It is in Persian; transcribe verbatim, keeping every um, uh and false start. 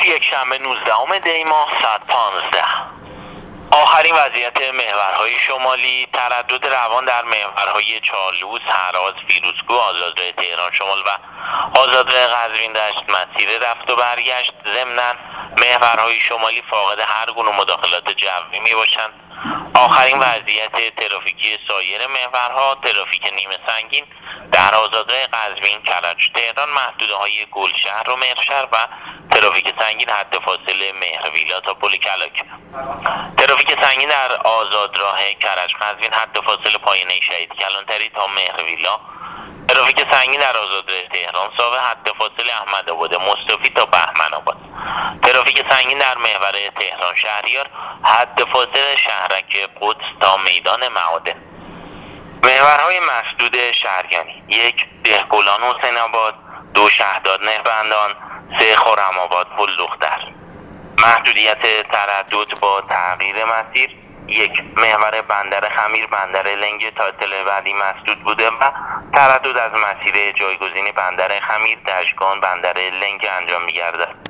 یکشنبه نوزدهم دی ماه ساعت پانزده. آخرین وضعیت محورهای شمالی: تردد روان در محورهای چالوس، هراز، فیروزکوه، آزادراه تهران شمال و آزادراه قزوین دشت مسیر رفت و برگشت. ضمناً محورهای شمالی فاقد هر گونه مداخلات جوی می باشند. آخرین وضعیت ترافیکی سایر محورها: ترافیک نیمه سنگین در آزادراه قزوین، کرج تهران، محدوده‌های گلشهر و مهرشهر و ترافیک سنگین حد فاصله مهرویلا تا پل کلاک. ترافیک سنگین در آزادراه کرج قزوین حد فاصله پایانه شهید کلانتری تا مهرویلا. ترافیک سنگین در آزادراه تهران ساوه حد فاصله احمدآباد مصطفی تا بهمن‌آباد. ترافیک سنگین در محور تهران شهریار حد فاصله شهرک قدس تا میدان معادن. محورهای مسدود شهریانی: یک دهقلان حسین آباد، دو شهداد نهبندان، سه خرم‌آباد پل دختر. محدودیت تردد با تغییر مسیر: یک محور بندر خمیر بندر لنگ تا اطلاع بعدی مسدود بوده و تردد از مسیر جایگزین بندر خمیر دشگان بندر لنگ انجام می‌گردد.